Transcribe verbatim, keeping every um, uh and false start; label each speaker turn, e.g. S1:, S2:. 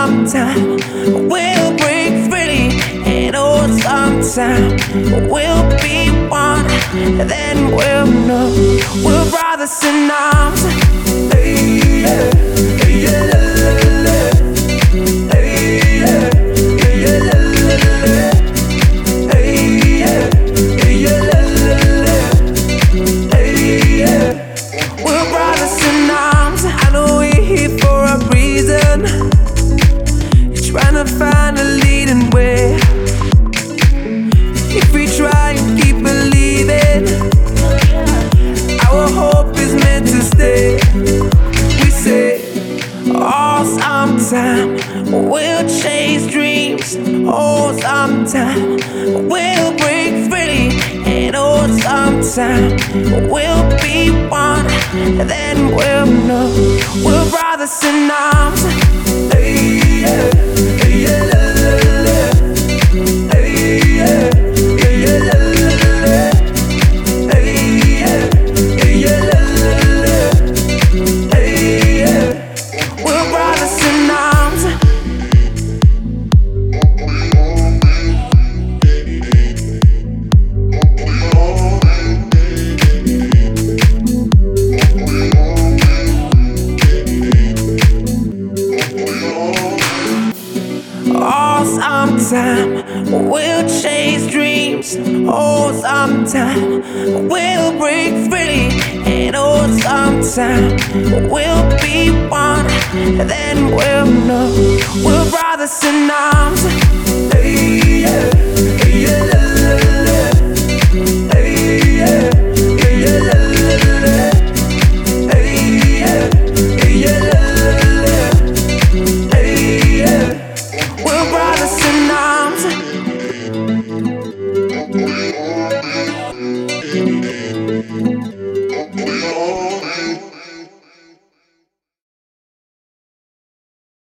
S1: sometime we'll break free, and oh, sometime we'll be one. Then we'll know we're brothers in arms. Hey, yeah, hey, yeah, la, la, la. Hey, yeah, hey, yeah, la, la, la. Hey, yeah, hey, yeah, la, la, la. Hey, yeah, we're brothers in arms. I know we're here for a reason, trying to find a leading way. If we try and keep believing, our hope is meant to stay. We say, oh, sometime we'll chase dreams. Oh, sometime we'll break free, and oh, sometime we'll be one. Then we'll know we're brothers in arms. Hey, yeah, hey, yeah, la, la, la. Hey, yeah, hey, yeah, la, la, la. Hey, yeah, hey, yeah, la, la, la. Hey, yeah, we're brothers in arms. Oh, sometime we'll chase dreams. Oh, sometime we'll break free, and oh, sometime we'll be one. Then we'll know we're brothers in arms. Hey, yeah, hey, yeah.